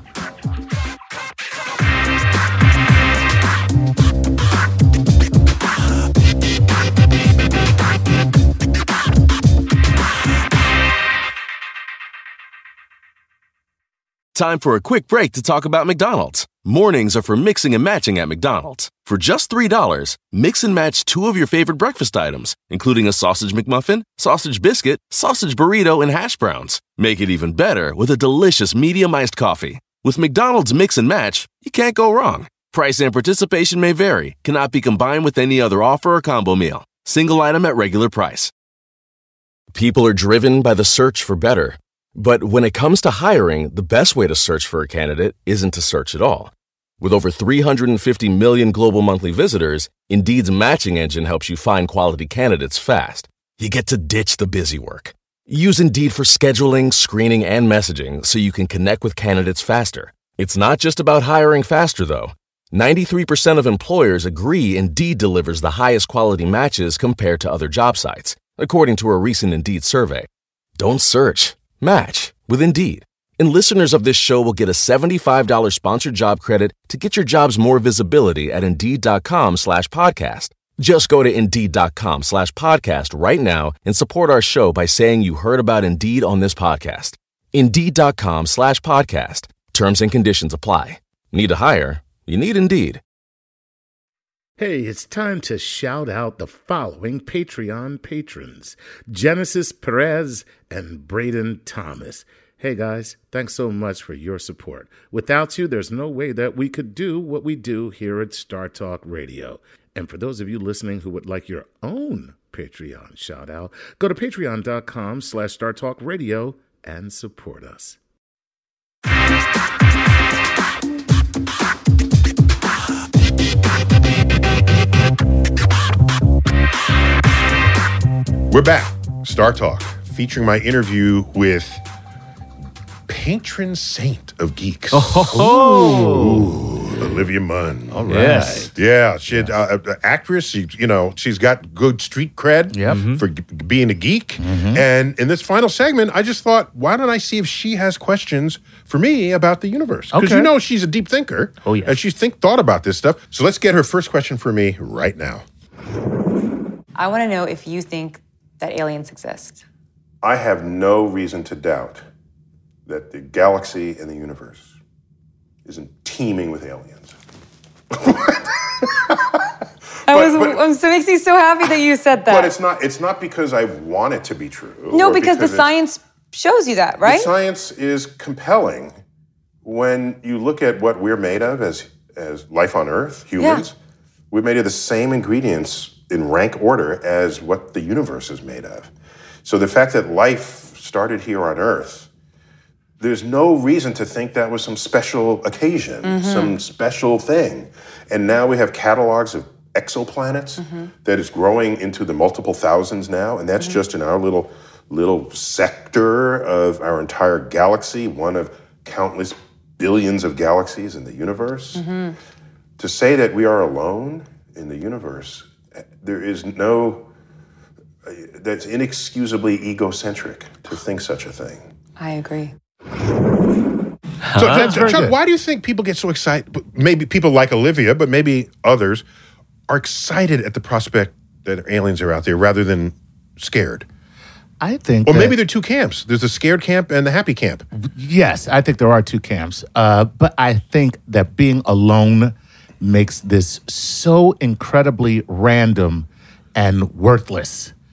Time for a quick break to talk about McDonald's. Mornings are for mixing and matching at McDonald's. For just $3, mix and match 2 of your favorite breakfast items, including a sausage McMuffin, sausage biscuit, sausage burrito, and hash browns. Make it even better with a delicious medium iced coffee. With McDonald's Mix and Match, you can't go wrong. Price and participation may vary, cannot be combined with any other offer or combo meal. Single item at regular price. People are driven by the search for better. But when it comes to hiring, the best way to search for a candidate isn't to search at all. With over 350 million global monthly visitors, Indeed's matching engine helps you find quality candidates fast. You get to ditch the busy work. Use Indeed for scheduling, screening, and messaging so you can connect with candidates faster. It's not just about hiring faster, though. 93% of employers agree Indeed delivers the highest quality matches compared to other job sites, according to a recent Indeed survey. Don't search. Match with Indeed. And listeners of this show will get a $75 sponsored job credit to get your jobs more visibility at Indeed.com/podcast. Just go to Indeed.com/podcast right now and support our show by saying you heard about Indeed on this podcast. Indeed.com/podcast. Terms and conditions apply. Need to hire? You need Indeed. Hey, it's time to shout out the following Patreon patrons: Genesis Perez and Braden Thomas. Hey guys, thanks so much for your support. Without you, there's no way that we could do what we do here at Star Talk Radio. And for those of you listening who would like your own Patreon shout out, go to patreon.com/Star Talk Radio and support us. We're back. Star Talk, featuring my interview with patron saint of geeks. Olivia Munn. All right. Yes. Yeah, she actress. She's got good street cred for being a geek. And in this final segment, I just thought, why don't I see if she has questions for me about the universe? Because Okay. you know she's a deep thinker. Oh, yes. And she's thought about this stuff. So let's get her first question for me right now. I want to know if you think that aliens exist. I have no reason to doubt that the galaxy and the universe isn't teeming with aliens. It makes me so happy that you said that. But it's not because I want it to be true. no, or because the it's- science shows you that, right? The science is compelling when you look at what we're made of as life on Earth, humans. Yeah. We're made of the same ingredients in rank order as what the universe is made of. So the fact that life started here on Earth, there's no reason to think that was some special occasion, some special thing. And now we have catalogs of exoplanets that is growing into the multiple thousands now, and that's just in our little sector of our entire galaxy, one of countless billions of galaxies in the universe. To say that we are alone in the universe, there is that's inexcusably egocentric to think such a thing. I agree. So, very Chuck, good. why do you think people get so excited? Maybe people like Olivia, but maybe others are excited at the prospect that aliens are out there rather than scared. I think Or that- maybe there are two camps. There's the scared camp and the happy camp. Yes, I think there are two camps. But I think that being alone makes this so incredibly random and worthless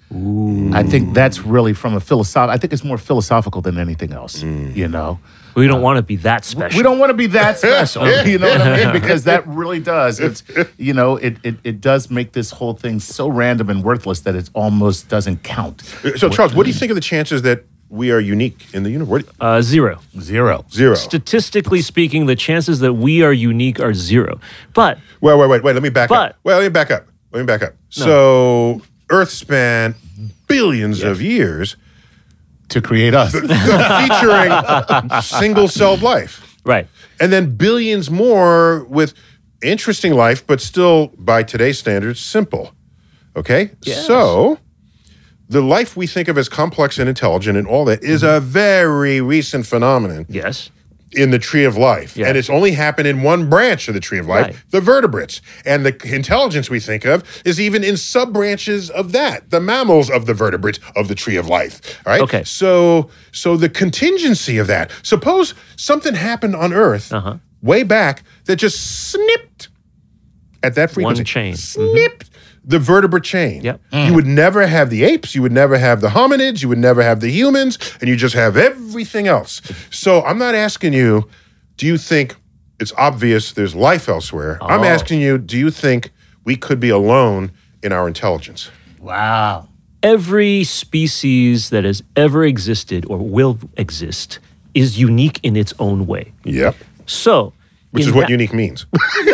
I think that's really from a I think it's more philosophical than anything else, you know? We don't want to be that special. We don't want to be that special, you know what I mean? Because that really does. It's, you know, it does make this whole thing so random and worthless that it almost doesn't count. So, Charles, what do you think of the chances that we are unique in the universe? Zero. Zero. Statistically speaking, the chances that we are unique are zero. But Wait. Let me back up. Let me back up. No. So, Earth spanned billions of years to create us. featuring single-celled life. right. And then billions more with interesting life, but still, by today's standards, simple. Okay? Yes. So, the life we think of as complex and intelligent and all that is a very recent phenomenon Yes. in the tree of life. Yeah. And it's only happened in one branch of the tree of life, Right. the vertebrates. And the intelligence we think of is even in sub-branches of that, the mammals of the vertebrates of the tree of life. All right? Okay. So the contingency of that, suppose something happened on Earth way back that just snipped at that frequency. One chain. Snipped the vertebrate chain. Yep. You would never have the apes, you would never have the hominids, you would never have the humans, and you just have everything else. So I'm not asking you, do you think it's obvious there's life elsewhere? I'm asking you, do you think we could be alone in our intelligence? Wow. Every species that has ever existed or will exist is unique in its own way. Yep. So, Which is what unique means.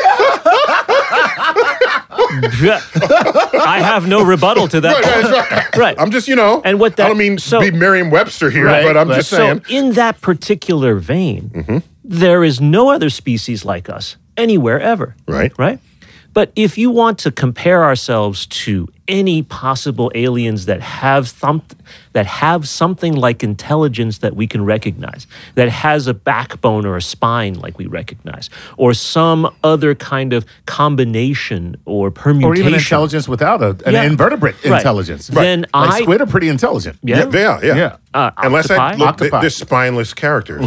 I have no rebuttal to that. Right. I'm just, you know, And what that- I don't mean so- be Merriam-Webster here, Right, but I'm right. just So, saying. in that particular vein, there is no other species like us anywhere ever. Right. Right? But if you want to compare ourselves to any possible aliens that have something like intelligence that we can recognize, that has a backbone or a spine like we recognize, or some other kind of combination or permutation, Or even intelligence without an Yeah. invertebrate Right. intelligence. Then like I- squid are pretty intelligent. Yeah. Yeah. Unless Octopi. they're spineless characters.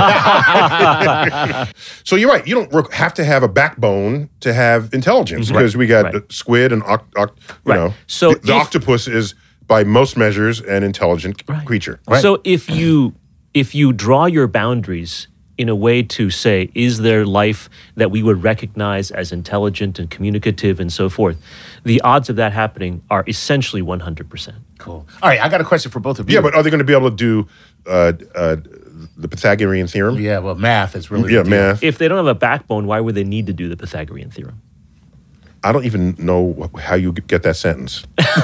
So you're right. You don't have to have a backbone to have intelligence because we got Right. the squid and you Right. know. So the octopus is by most measures an intelligent creature. So if you draw your boundaries in a way to say, is there life that we would recognize as intelligent and communicative and so forth, the odds of that happening are essentially 100%. Cool. All right, I got a question for both of you. Yeah, but are they going to be able to do the Pythagorean theorem? Yeah, well, math is really Yeah, the deal. math. If they don't have a backbone, why would they need to do the Pythagorean theorem? I don't even know how you get that sentence.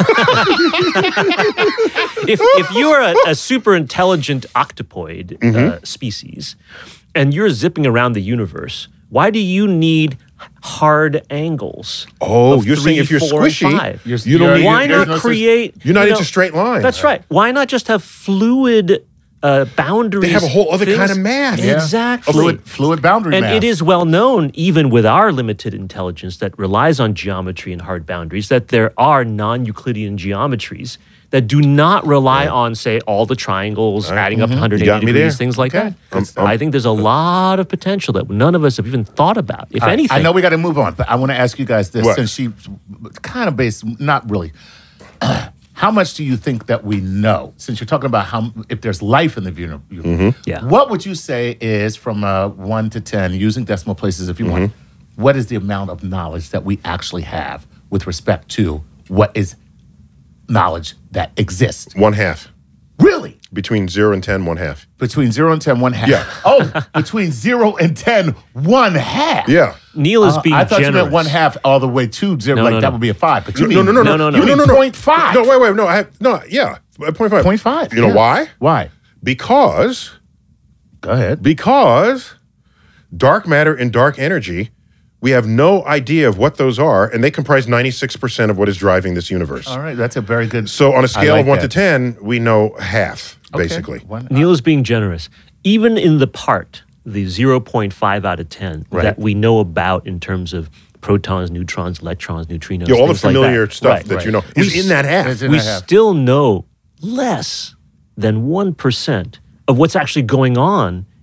If you're a super intelligent octopoid species and you're zipping around the universe, why do you need hard angles? Oh, of you're saying 3, if you're 4, and squishy, 5? you don't need. Why you're- not create? You're not you know, into straight lines. That's right. Why not just have fluid boundaries? They have a whole other things? kind of math. Yeah. Exactly. Fluid boundary And math. it is well known, even with our limited intelligence that relies on geometry and hard boundaries, that there are non-Euclidean geometries that do not rely on, say, all the triangles adding up to 180 You got me degrees, there. things like Okay. that. I think there's a lot of potential that none of us have even thought about, if All right, anything. I know we got to move on, but I want to ask you guys this What? since she kind of based, not really. How much do you think that we know? Since you're talking about if there's life in the universe, Yeah. what would you say is from 1 to 10, using decimal places if you want, what is the amount of knowledge that we actually have with respect to what is knowledge that exists? 1/2. Really? Between 0 and 10, 1/2. Between 0 and 10, 1/2. Yeah. Oh, between 0 and 10, 1/2. Yeah. Neil is being I thought generous. you meant 1/2 all the way to 0, No, like no, that no. would be a 5. But you No, mean, no, no, No, no, no, no, no. no, no. 0.5. No, wait. No, 0.5. 0.5. You know why? Why? Because Go ahead. dark matter and dark energy, we have no idea of what those are, and they comprise 96% of what is driving this universe. All right, that's a very good. So on a scale like of 1 that. to 10, we know half, Okay. basically. Neil is being generous. Even in the part, the 0.5 out of 10 Right. that we know about in terms of protons, neutrons, electrons, neutrinos, Yeah, all the things like familiar that. stuff Right, that right. you know is in that half. Is in we that half. still know less than 1% of what's actually going on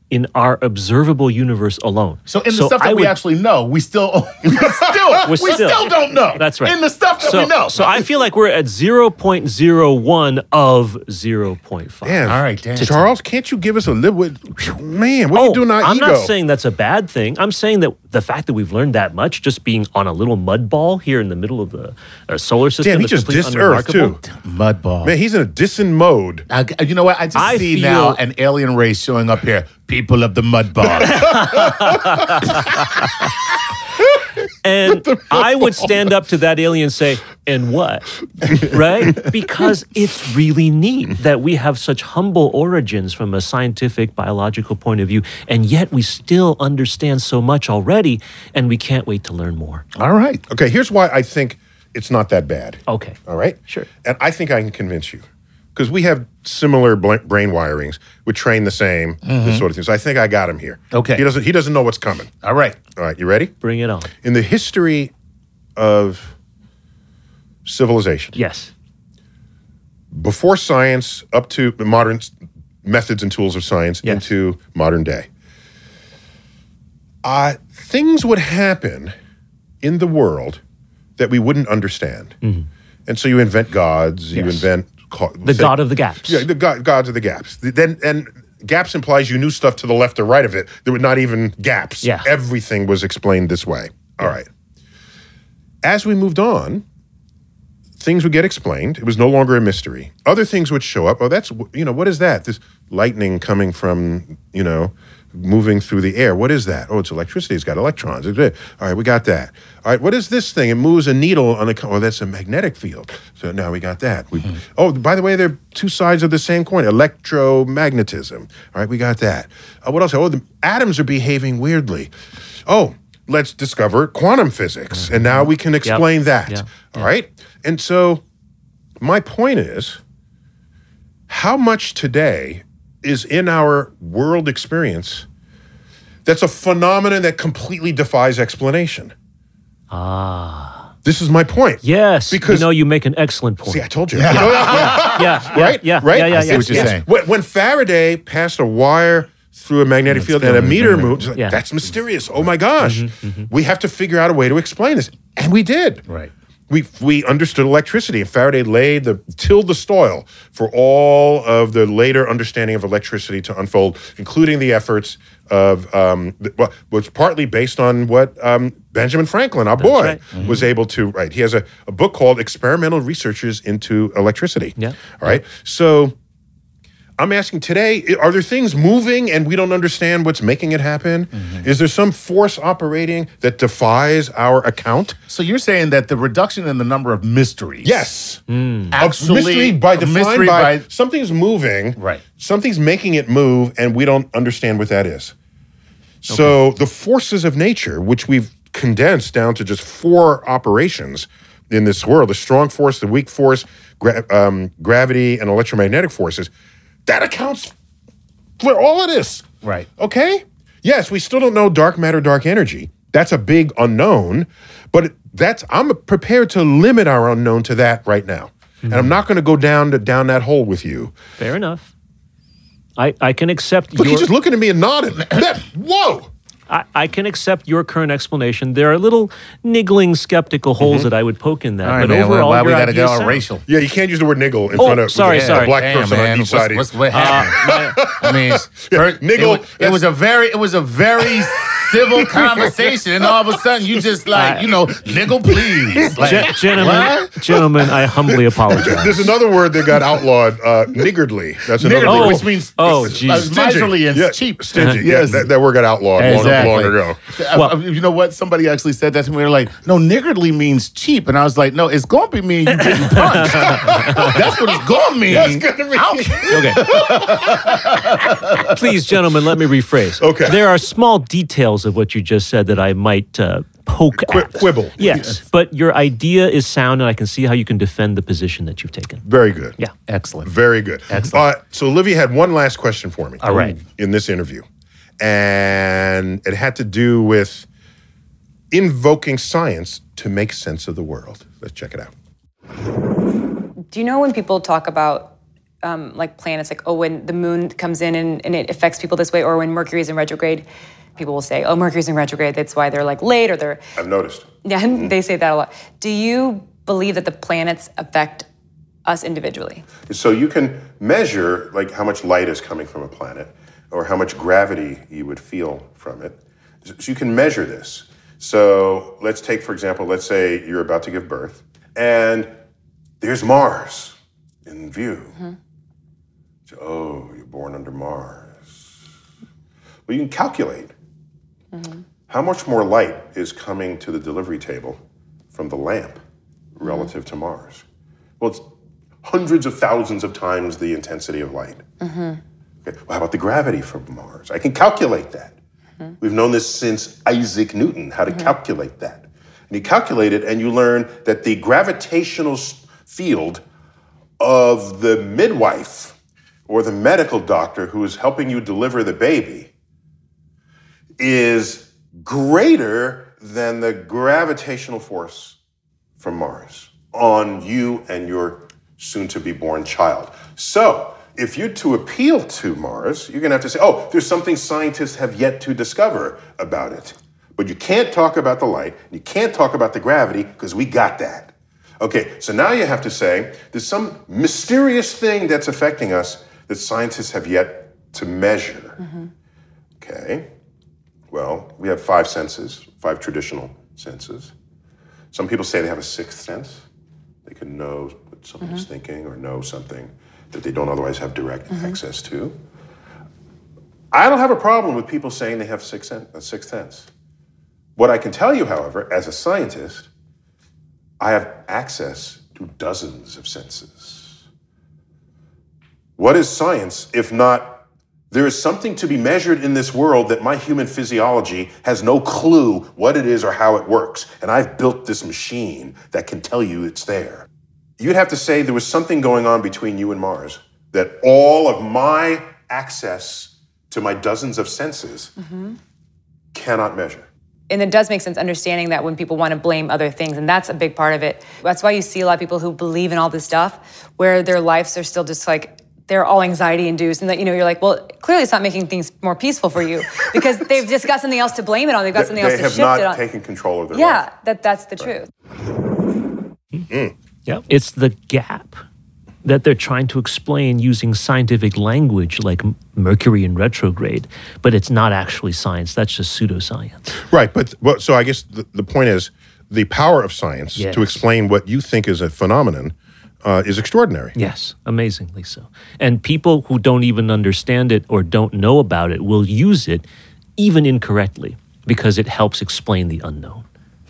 in our observable universe alone. So in the stuff that we actually know, we still don't know. That's right. In the stuff that we know. So I feel like we're at 0.01 of 0.5. Damn. All right, damn. Charles, can't you give us a little bit? Man, what are you doing our I'm ego? not saying that's a bad thing. I'm saying that the fact that we've learned that much, just being on a little mud ball here in the middle of the solar system, Damn, he is just completely dissed Earth, unremarkable. too. Mudball. Man, he's in a dissing mode. You know what? I just see now an alien race showing up here. People of the mudball. And I would stand up to that alien and say, and what? Right? Because it's really neat that we have such humble origins from a scientific, biological point of view, and yet we still understand so much already, and we can't wait to learn more. All right. Okay, here's why I think it's not that bad. Okay. All right? Sure. And I think I can convince you. Because we have similar brain wirings. We train the same, this sort of thing. So I think I got him here. Okay. He doesn't know what's coming. All right. All right, you ready? Bring it on. In the history of civilization, Yes. before science, up to the modern methods and tools of science, Yes. into modern day, things would happen in the world that we wouldn't understand. And so you invent gods, you invent... The god of the gaps. Yeah, the gods of the gaps. And gaps implies you knew stuff to the left or right of it. There were not even gaps. Yeah. Everything was explained this way. All right. As we moved on, things would get explained. It was no longer a mystery. Other things would show up. Oh, that's, what is that? This lightning coming from, moving through the air. What is that? Oh, it's electricity. It's got electrons. All right, we got that. All right, what is this thing? It moves a needle on a... Oh, that's a magnetic field. So now we got that. Oh, by the way, they're two sides of the same coin. Electromagnetism. All right, we got that. What else? Oh, the atoms are behaving weirdly. Oh, let's discover quantum physics. And now we can explain that. Yeah. All right? And so my point is, how much today is in our world experience that's a phenomenon that completely defies explanation? This is my point. Yes. Because you make an excellent point. see, I told you. Right? Right? Yeah. Right? Yeah. I see what you're saying. When Faraday passed a wire through a magnetic field and a meter moved, it's like, Yeah. that's mysterious. Oh my gosh. We have to figure out a way to explain this. And we did. Right. We understood electricity, and Faraday tilled the soil for all of the later understanding of electricity to unfold, including the efforts of was partly based on what Benjamin Franklin, our boy, right. was able to write. He has a book called Experimental Researches into Electricity. Yeah. All right. So I'm asking today, are there things moving and we don't understand what's making it happen? Is there some force operating that defies our account? So you're saying that the reduction in the number of mysteries. Yes. Actually, Mystery defined by something's moving, Right. something's making it move, and we don't understand what that is. So the forces of nature, which we've condensed down to just 4 operations in this world, the strong force, the weak force, gravity, and electromagnetic forces, that accounts for all of this. Right. Okay? Yes, we still don't know dark matter, dark energy. That's a big unknown, but I'm prepared to limit our unknown to that right now. And I'm not going to go down that hole with you. Fair enough. I can accept Look, he's just looking at me and nodding. Whoa! I can accept your current explanation. There are little niggling skeptical holes that I would poke in that. All right, but man. overall, Why we your got to idea get all sound. racial? Yeah, you can't use the word niggle in front of sorry. a black Damn, person man. on each side. What happened? I mean, niggle, It was a very civil conversation, and all of a sudden you just niggle, please. Like, Gentlemen, I humbly apologize. There's another word that got outlawed, niggardly. That's another Niggardly, word. which means geez. miserly and Yeah, cheap. Stingy. Yes. Yeah, that word got outlawed long ago. You know what? Somebody actually said that to me. They were like, no, niggardly means cheap. And I was like, no, it's going to be mean you getting punched. That's what it's going to mean. That's gonna mean- Okay. Please, gentlemen, let me rephrase. Okay. There are small details of what you just said that I might poke at. Quibble. Yes, but your idea is sound, and I can see how you can defend the position that you've taken. Very good. Yeah. Excellent. Very good. Excellent. So Olivia had one last question for me. All right. In this interview. And it had to do with invoking science to make sense of the world. Let's check it out. Do you know when people talk about like planets, like, oh, when the moon comes in and it affects people this way, or when Mercury's in retrograde, people will say, oh, Mercury's in retrograde, that's why they're like late, or they're... I've noticed. Yeah, they say that a lot. Do you believe that the planets affect us individually? So you can measure like how much light is coming from a planet or how much gravity you would feel from it. So you can measure this. So let's take, for example, let's say you're about to give birth and there's Mars in view. So, oh, you're born under Mars. Well, you can calculate how much more light is coming to the delivery table from the lamp relative to Mars. Well, it's hundreds of thousands of times the intensity of light. Okay. Well, how about the gravity from Mars? I can calculate that. We've known this since Isaac Newton, how to calculate that. And you calculate it and you learn that the gravitational field of the midwife or the medical doctor who is helping you deliver the baby is greater than the gravitational force from Mars on you and your soon-to-be-born child. So, if you're to appeal to Mars, you're going to have to say, oh, there's something scientists have yet to discover about it. But you can't talk about the light, you can't talk about the gravity, because we got that. Okay, so now you have to say, there's some mysterious thing that's affecting us that scientists have yet to measure. Okay, well, we have 5 senses, 5 traditional senses. Some people say they have a 6th sense. They can know what someone's thinking or know something that they don't otherwise have direct access to. I don't have a problem with people saying they have a 6th sense. What I can tell you, however, as a scientist, I have access to dozens of senses. What is science if not there is something to be measured in this world that my human physiology has no clue what it is or how it works, and I've built this machine that can tell you it's there. You'd have to say there was something going on between you and Mars that all of my access to my dozens of senses cannot measure. And it does make sense understanding that when people want to blame other things, and that's a big part of it. That's why you see a lot of people who believe in all this stuff, where their lives are still just like, they're all anxiety induced. And that, you're like, well, clearly it's not making things more peaceful for you because they've just got something else to blame it on. They've got something else to shift it on. They have not taken control of their life. Yeah, that's the truth. Yeah, it's the gap that they're trying to explain using scientific language like Mercury in retrograde, but it's not actually science. That's just pseudoscience. Right, but so I guess the point is the power of science to explain what you think is a phenomenon is extraordinary. Yes, amazingly so. And people who don't even understand it or don't know about it will use it even incorrectly because it helps explain the unknown.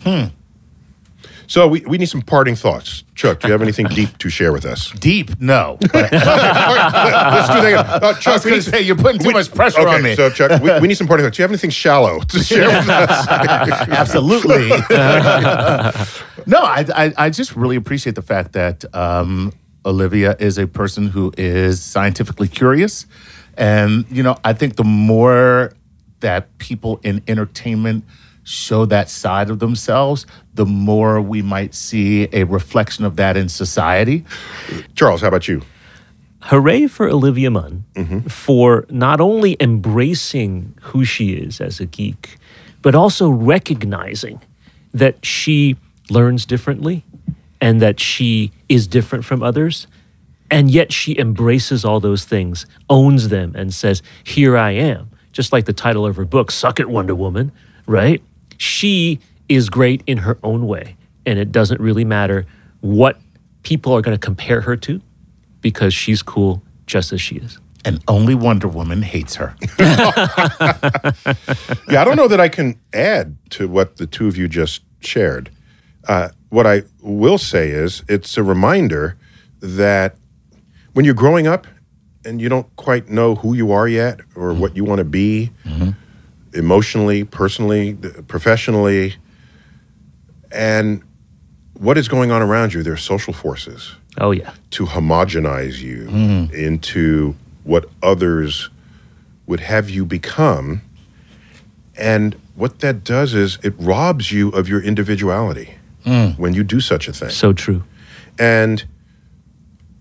So we need some parting thoughts. Chuck, do you have anything deep to share with us? Deep? No. Let's do that. Chuck, I was going to say, you're putting too much pressure on me. So Chuck, we need some parting thoughts. Do you have anything shallow to share with us? Absolutely. No, I just really appreciate the fact that Olivia is a person who is scientifically curious. And, I think the more that people in entertainment show that side of themselves, the more we might see a reflection of that in society. Charles, how about you? Hooray for Olivia Munn for not only embracing who she is as a geek, but also recognizing that she learns differently and that she is different from others. And yet she embraces all those things, owns them, and says, here I am. Just like the title of her book, Suck It, Wonder Woman, right? She is great in her own way, and it doesn't really matter what people are going to compare her to because she's cool just as she is. And only Wonder Woman hates her. Yeah, I don't know that I can add to what the two of you just shared. What I will say is it's a reminder that when you're growing up and you don't quite know who you are yet or what you want to be, emotionally, personally, professionally, and what is going on around you, there are social forces. Oh, yeah. To homogenize you into what others would have you become. And what that does is it robs you of your individuality when you do such a thing. So true. And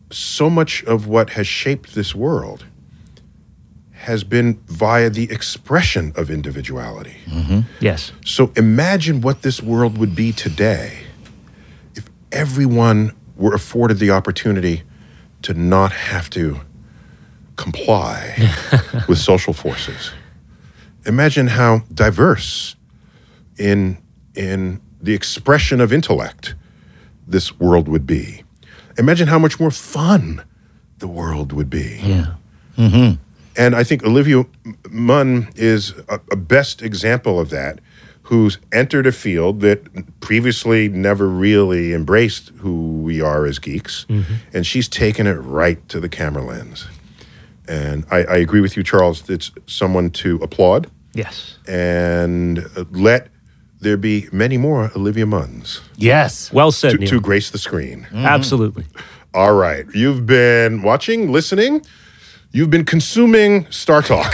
so much of what has shaped this world has been via the expression of individuality. Yes. So imagine what this world would be today if everyone were afforded the opportunity to not have to comply with social forces. Imagine how diverse in the expression of intellect this world would be. Imagine how much more fun the world would be. Yeah. And I think Olivia Munn is a best example of that, who's entered a field that previously never really embraced who we are as geeks, and she's taken it right to the camera lens. And I agree with you, Charles. It's someone to applaud. Yes. And let there be many more Olivia Munns Yes. Well said, Neil. to grace the screen. Absolutely. All right. You've been watching, listening. You've been consuming Star Talk.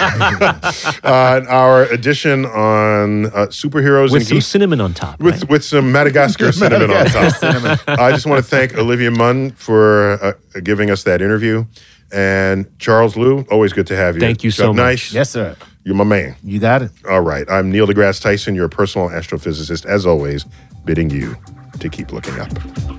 Our edition on superheroes With and some geeks. cinnamon on top. Right? With some Madagascar cinnamon on top. I just want to thank Olivia Munn for giving us that interview. And Charles Liu, always good to have you. Thank you so much. Nice. Yes, sir. You're my man. You got it. All right. I'm Neil deGrasse Tyson, your personal astrophysicist, as always, bidding you to keep looking up.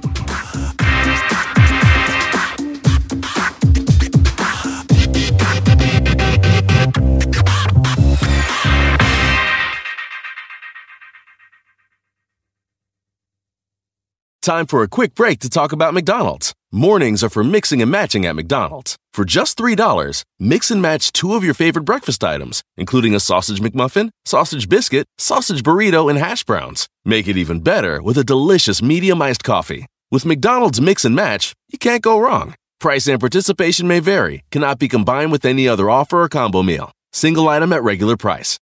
Time for a quick break to talk about McDonald's. Mornings are for mixing and matching at McDonald's. For just $3, mix and match 2 of your favorite breakfast items, including a sausage McMuffin, sausage biscuit, sausage burrito, and hash browns. Make it even better with a delicious medium iced coffee. With McDonald's Mix and Match, you can't go wrong. Price and participation may vary, cannot be combined with any other offer or combo meal. Single item at regular price.